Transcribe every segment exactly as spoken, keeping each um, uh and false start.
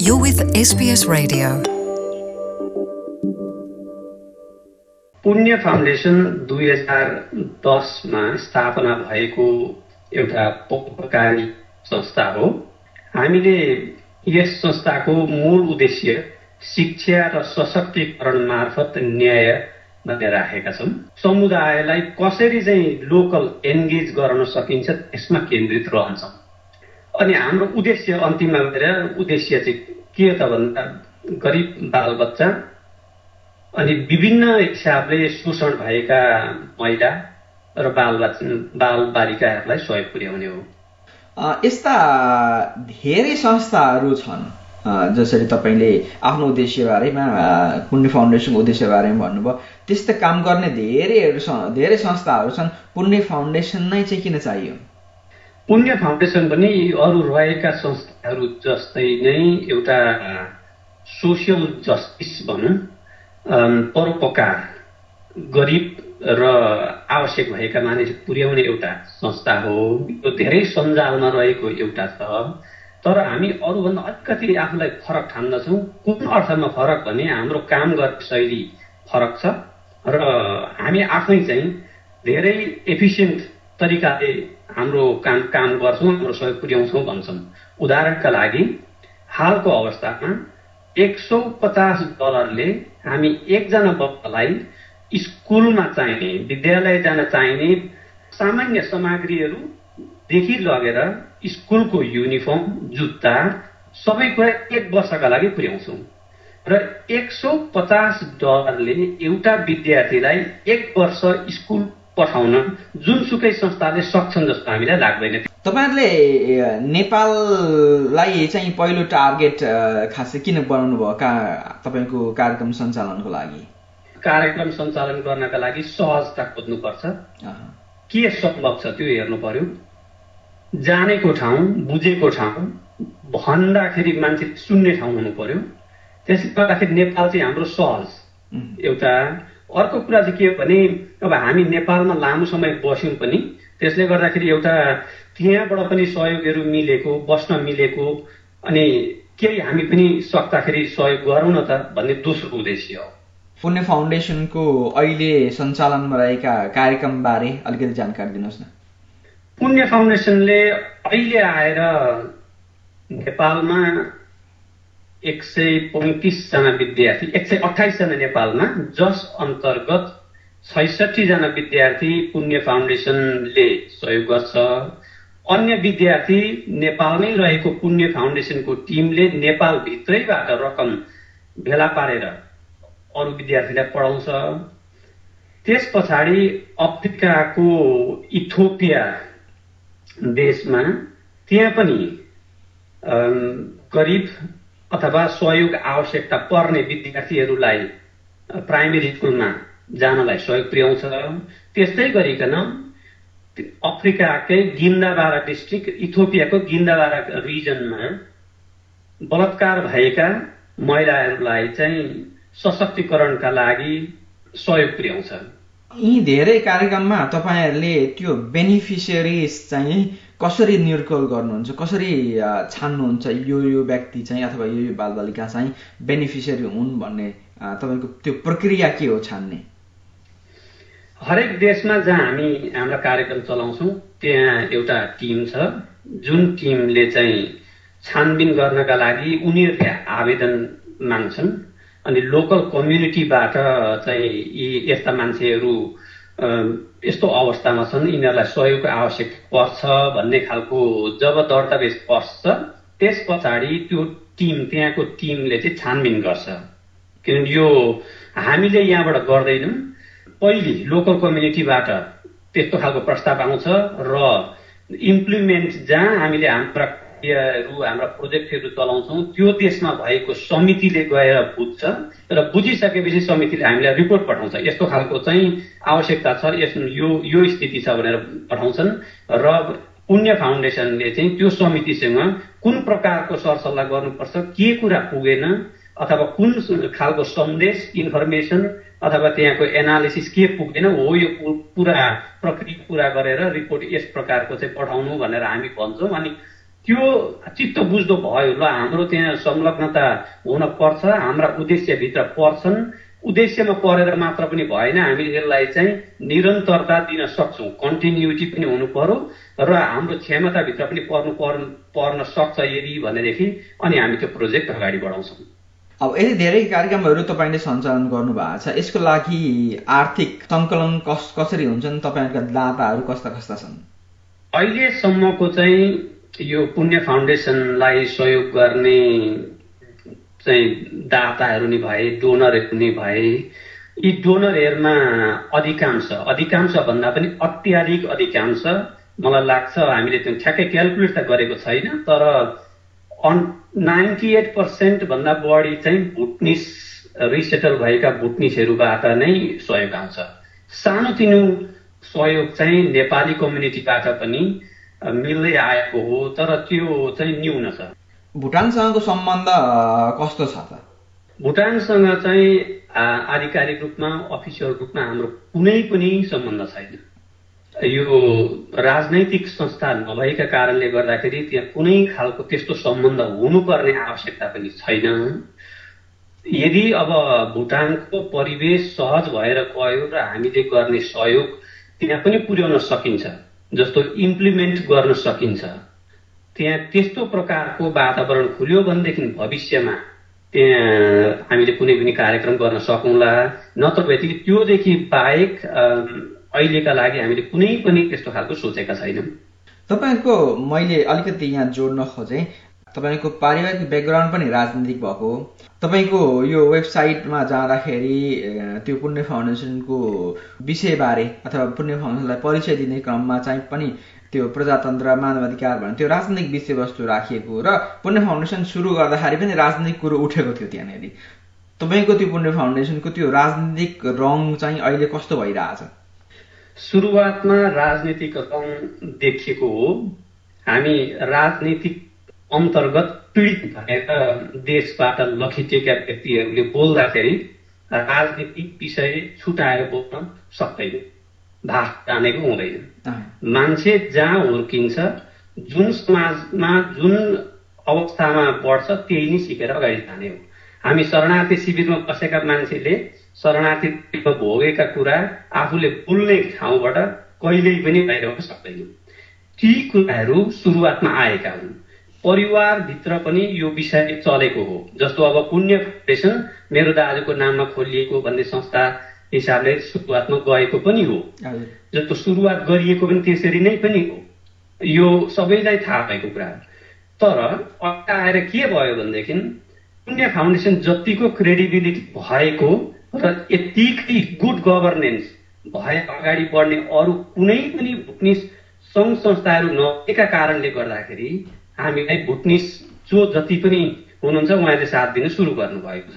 You're with S B S Radio. Punya foundation दुई हजार दसमा स्थापना भएको एउटा परोपकारी संस्था हो। हामीले यस संस्थाको मूल उद्देश्य शिक्षा र सशक्तिकरण मार्फत न्याय भन्ने राखेका छौं। समुदायलाई कसरी चाहिँ लोकल एन्गेज गर्न सकिन्छ त्यसमा केन्द्रित रहन्छौं। अनि हाम्रो उद्देश्य अन्तिममा गएर उद्देश्य चाहिँ के त भन्दा गरिब बालबच्चा अनि विभिन्न हिसाबले शोषण भएका महिला र बाल बाल बालिकाहरूलाई सहयोग पुर्याउने हो। यस्ता धेरै संस्थाहरू छन् जसरी तपाईले आफ्नो उद्देश्य बारेमा पुण्य फाउन्डेसनको उद्देश्य बारेमा भन्नुभयो। त्यस्तो काम गर्ने धेरै धेरै संस्थाहरू छन्। पुण्य फाउन्डेसन नै चाहिँ किन चाहियो? पुण्य फाउन्डेसन पनि अरू रहेका संस्थाहरू जस्तै नै एउटा सोसियल जस्टिस भनौँ परोपकार गरिब र आवश्यक भएका मानिस पुर्याउने एउटा संस्था हो। यो धेरै सञ्जालमा रहेको एउटा छ। तर हामी अरूभन्दा अलिकति आफूलाई फरक ठान्दछौँ। कुन अर्थमा फरक भने हाम्रो काम गर्ने शैली फरक छ र हामी आफै चाहिँ धेरै एफिसिएन्ट तरिकाले हाम्रो काम काम गर्छौँ, हाम्रो सहयोग पुर्याउँछौँ भन्छौँ। उदाहरणका लागि हालको अवस्थामा एक सौ पचास डलरले हामी एकजना बच्चालाई स्कुलमा चाहिने विद्यालय जान चाहिने सामान्य सामग्रीहरूदेखि लगेर स्कुलको युनिफर्म जुत्ता सबै कुरा एक वर्षका लागि पुर्याउँछौँ र एक सौ पचास डलरले एउटा विद्यार्थीलाई एक वर्ष स्कुल पठाउन जुनसुकै संस्थाले सक्छन् जस्तो हामीलाई लाग्दैन। तपाईहरुले नेपाललाई चाहिँ पहिलो टार्गेट खासै किन बनाउनु भयो का तपाईको कार्यक्रम सञ्चालनको लागि? कार्यक्रम सञ्चालन गर्नका लागि सहजता खोज्नुपर्छ। के सम्भव छ त्यो हेर्नु पर्यो। जानेको ठाउँ, बुझेको ठाउँ, भन्दाखेरि मान्छे सुन्ने ठाउँ हुनु पर्यो। त्यसले गर्दाखेरि नेपाल चाहिँ हाम्रो सहज एउटा। अर्को कुरा चाहिँ के हो भने अब हामी नेपालमा लामो समय बस्यौं पनि, त्यसले गर्दाखेरि एउटा त्यहाँबाट पनि सहयोगहरू मिलेको, बस्न मिलेको, अनि केही हामी पनि सक्दाखेरि सहयोग गरौँ न त भन्ने दोस्रो उद्देश्य हो। पुण्य फाउन्डेसनको अहिले सञ्चालनमा रहेका कार्यक्रम बारे अलिकति जानकारी दिनुहोस् न। पुण्य फाउन्डेसनले अहिले आएर नेपालमा एक सय पैंतिस जना विद्यार्थी, एक सय अठाइस जना नेपालमा, जस अन्तर्गत छैसठी जना विद्यार्थी पुण्य फाउन्डेसनले सहयोग गर्छ। अन्य विद्यार्थी नेपालमै रहेको पुण्य फाउन्डेसनको टिमले नेपाल भित्रैबाट रकम भेला पारेर अरू विद्यार्थीलाई पढाउँछ। त्यस पछाडि अफ्रिकाको इथियोपिया देशमा त्यहाँ पनि गरिब अथवा सहयोग आवश्यकता पर्ने विद्यार्थीहरूलाई प्राइमेरी स्कुलमा जानलाई सहयोग पुर्याउँछ। त्यस्तै गरिकन अफ्रिकाकै गिन्दाबारा डिस्ट्रिक्ट, इथियोपियाको गिन्दाबारा रिजनमा बलात्कार भएका महिलाहरूलाई चाहिँ सशक्तिकरणका लागि सहयोग पुर्याउँछ। यी धेरै कार्यक्रममा तपाईहरुले त्यो बेनिफिसियरिज चाहिँ कसरी निर्कल गर्नुहुन्छ, कसरी छान्नुहुन्छ यो यो व्यक्ति चाहिँ अथवा यो यो बालबालिका चाहिँ बेनिफिसियरी हुन् भन्ने तपाईको त्यो प्रक्रिया के हो छान्ने? हरेक देशमा जहाँ हामी हाम्रा कार्यक्रम चलाउँछौँ त्यहाँ एउटा टिम छ जुन टिमले चाहिँ छानबिन गर्नका लागि उनीहरूले आवेदन माग्छन्। अनि लोकल कम्युनिटीबाट चाहिँ यी यस्ता मान्छेहरू यस्तो अवस्थामा छन्, यिनीहरूलाई सहयोगको आवश्यकता पर्छ भन्ने खालको जब दर्तावेज पर्छ, त्यस पछाडि त्यो टिम त्यहाँको टिमले चाहिँ छानबिन गर्छ। किनभने यो हामीले यहाँबाट गर्दैनौँ, पहिले लोकल कम्युनिटीबाट त्यस्तो खालको प्रस्ताव आउँछ र इम्प्लिमेन्ट जहाँ हामीले हाम्रा हाम्रा प्रोजेक्टहरू चलाउँछौँ त्यो देशमा भएको समितिले गएर बुझ्छ र बुझिसकेपछि समितिले हामीलाई रिपोर्ट पठाउँछ। यस्तो खालको चाहिँ आवश्यकता छ, यस यो यो स्थिति छ भनेर पठाउँछन् र पुण्य फाउन्डेसनले चाहिँ त्यो समितिसँग कुन प्रकारको सरसल्लाह गर्नुपर्छ, के कुरा पुगेन अथवा कुन खालको सन्देश इन्फर्मेसन अथवा त्यहाँको एनालिसिस के पुग्दैन हो, यो पुरा प्रक्रिया पुरा गरेर रिपोर्ट यस प्रकारको चाहिँ पठाउनु भनेर हामी भन्छौँ। अनि त्यो चित्त बुझ्दो भयो ल हाम्रो त्यहाँ संलग्नता हुन पर्छ, हाम्रा उद्देश्यभित्र पर्छन्, उद्देश्यमा परेर मात्र पनि भएन, हामीले यसलाई चाहिँ निरन्तरता दिन सक्छौँ, कन्टिन्युटी पनि हुनु पर्यो र हाम्रो क्षमताभित्र पनि पर्नु पर्न पर्न सक्छ यदि भनेदेखि अनि हामी त्यो प्रोजेक्ट अगाडि बढाउँछौँ। अब यति धेरै कार्यक्रमहरू तपाईँले सञ्चालन गर्नुभएको छ, यसको लागि आर्थिक सङ्कलन कस कसरी हुन्छन्, तपाईँहरूका दाताहरू कस्ता कस्ता छन्? अहिलेसम्मको चाहिँ यो पुण्य फाउन्डेसनलाई सहयोग गर्ने चाहिँ दाताहरू नि भए, डोनरहरू नि भए, यी डोनरहरूमा अधिकांश अधिकांश भन्दा पनि अत्याधिक अधिकांश मलाई लाग्छ, हामीले त्यो ठ्याक्कै क्यालकुलेट त गरेको छैन, तर नाइन्टी एट पर्सेन्ट भन्दा बढी चाहिँ भुटनिस रिसेटल भएका भुटनिसहरूबाट नै सहयोग आउँछ। सानोतिनो सहयोग चाहिँ नेपाली कम्युनिटीबाट पनि मिल्दै आएको हो, तर त्यो चाहिँ न्यून छ। भुटानसँगको सम्बन्ध कस्तो छ त? भुटानसँग चाहिँ आधिकारिक रूपमा अफिसियल रूपमा हाम्रो कुनै पनि सम्बन्ध छैन। यो राजनैतिक संस्था नभएका कारणले गर्दाखेरि त्यहाँ कुनै खालको त्यस्तो सम्बन्ध हुनुपर्ने आवश्यकता पनि छैन। यदि अब भुटानको परिवेश सहज भएर गयो र हामीले गर्ने सहयोग त्यहाँ पनि पुर्याउन सकिन्छ, जस्तो इम्प्लिमेन्ट गर्न सकिन्छ, त्यहाँ त्यस्तो प्रकारको वातावरण खुल्यो भनेदेखि भविष्यमा त्यहाँ हामीले कुनै पनि कार्यक्रम गर्न सकौँला। नत्रभएदेखि त्योदेखि बाहेक अहिलेका लागि हामीले कुनै पनि त्यस्तो खालको सोचेका छैनौँ। तपाईँको मैले अलिकति यहाँ जोड्न खोजेँ, तपाईँको पारिवारिक ब्याकग्राउन्ड पनि राजनीतिक भएको हो। तपाईँको यो वेबसाइटमा जाँदाखेरि त्यो पुण्य फाउन्डेसनको विषयबारे अथवा पुण्य फाउन्डेसनलाई परिचय दिने क्रममा चाहिँ पनि त्यो प्रजातन्त्र मानवाधिकार भन्ने त्यो राजनीतिक विषयवस्तु राखिएको र पुण्य फाउन्डेसन सुरु गर्दाखेरि पनि राजनीतिक कुरो उठेको थियो त्यहाँनिर। तपाईँको त्यो पुण्य फाउन्डेसनको त्यो राजनीतिक रङ चाहिँ अहिले कस्तो भइरहेछ? सुरुवातमा राजनीतिक रङ देखिएको हो। हामी राजनीतिक अन्तर्गत पीडित भएर देशबाट लखिटिएका व्यक्तिहरूले बोल्दाखेरि राजनीतिक विषय छुटाएर बोल्न सक्दैन, भाषा जानेको हुँदैन। मान्छे जहाँ हुर्किन्छ, जुन समाजमा जुन अवस्थामा बढ्छ त्यही नै सिकेर अगाडि जाने हो। हामी शरणार्थी शिविरमा बसेका मान्छेले शरणार्थी भोगेका कुरा आफूले बोल्ने ठाउँबाट कहिल्यै पनि बाहिर सक्दैन। ती कुराहरू सुरुवातमा आएका हुन्। परिवारभित्र पनि यो विषय चलेको हो। जस्तो अब पुण्य फाउन्डेसन मेरो दाजुको नाममा खोलिएको भन्ने संस्था हिसाबले सुरुवातमा गएको पनि हो, जस्तो सुरुवात गरिएको पनि त्यसरी नै पनि हो। यो सबैलाई थाहा भएको कुरा। तर आएर के भयो भनेदेखि पुण्य फाउन्डेसन जतिको क्रेडिबिलिटी भएको र यतिकै गुड गभर्नेन्स भएर अगाडि बढ्ने अरू कुनै पनि भुटनिस सङ्घ संस्थाहरू नभएका कारणले गर्दाखेरि हामीलाई भुटनिस जो जति पनि हुनुहुन्छ उहाँले साथ दिन सुरु गर्नुभएको छ।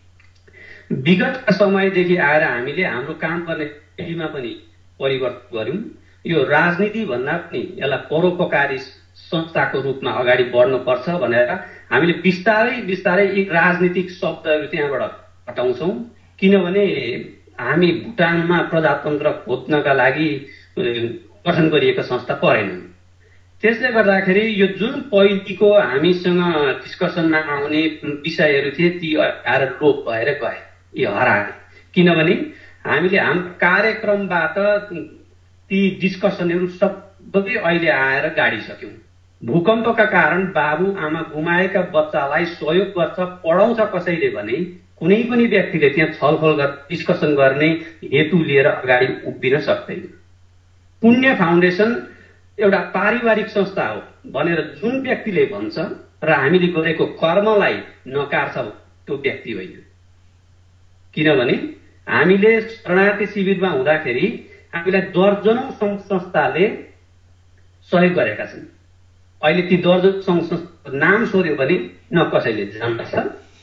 विगतका समयदेखि आएर हामीले हाम्रो काम गर्ने शैलीमा पनि परिवर्तन गर्यौँ। यो राजनीति भन्दा पनि यसलाई परोपकारी संस्थाको रूपमा अगाडि बढ्नुपर्छ भनेर हामीले बिस्तारै बिस्तारै यी राजनीतिक शब्दहरू त्यहाँबाट हटाउँछौँ। किनभने हामी भुटानमा प्रजातन्त्र खोज्नका लागि गठन गरिएको संस्था परेनौँ। त्यसले गर्दाखेरि यो जुन पहिलेको हामीसँग डिस्कसनमा आउने विषयहरू थिए ती आएर लोप भएर गए, यी हराए। किनभने हामीले हाम्रो कार्यक्रमबाट ती डिस्कसनहरू सबै अहिले आएर गाडिसक्यौँ। भूकम्पका कारण बाबु आमा गुमाएका बच्चालाई सहयोग गर्छ, पढाउँछ कसैले भने कुनै पनि व्यक्तिले त्यहाँ छलफल गरेर डिस्कसन गर्ने हेतु लिएर अगाडि उभिन सक्दैन। पुण्य फाउन्डेसन एउटा पारिवारिक संस्था हो भनेर जुन व्यक्तिले भन्छ र हामीले गरेको कर्मलाई नकार्छ त्यो व्यक्ति होइन। किनभने हामीले शरणार्थी शिविरमा हुँदाखेरि हामीलाई दर्जनौं सङ्घ संस्थाले सहयोग गरेका छन्। अहिले ती दर्जनौं सङ्घ संस्थाको नाम सोध्यो भने न कसैले जान्दछ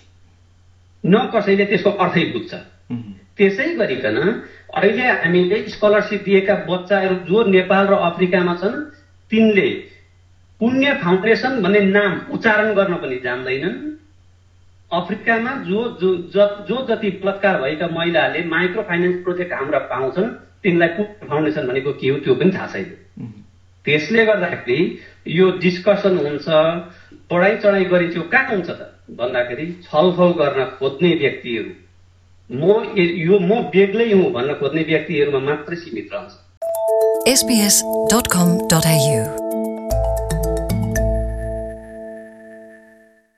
न कसैले त्यसको अर्थै बुझ्छ। त्यसै गरिकन अहिले हामीले स्कलरसिप दिएका बच्चाहरू जो नेपाल र अफ्रिकामा छन् तिनले पुण्य फाउन्डेसन भन्ने नाम उच्चारण गर्न पनि जान्दैनन्। अफ्रिकामा जो जो जो जति बलात्कार भएका महिलाहरूले माइक्रो फाइनेन्स प्रोजेक्ट हाम्रा पाउँछन् तिनलाई पुण्य फाउन्डेसन भनेको के हो त्यो पनि थाहा छैन। त्यसले गर्दाखेरि यो डिस्कसन हुन्छ, पढाइ चढाइ गरिन्छ, कहाँ हुन्छ त भन्दाखेरि छलफल गर्न खोज्ने व्यक्तिहरू, म यो म बेग्लै हुँ भन्न खोज्ने व्यक्तिहरूमा मात्रै सीमित रहन्छ। S B S dot com dot A U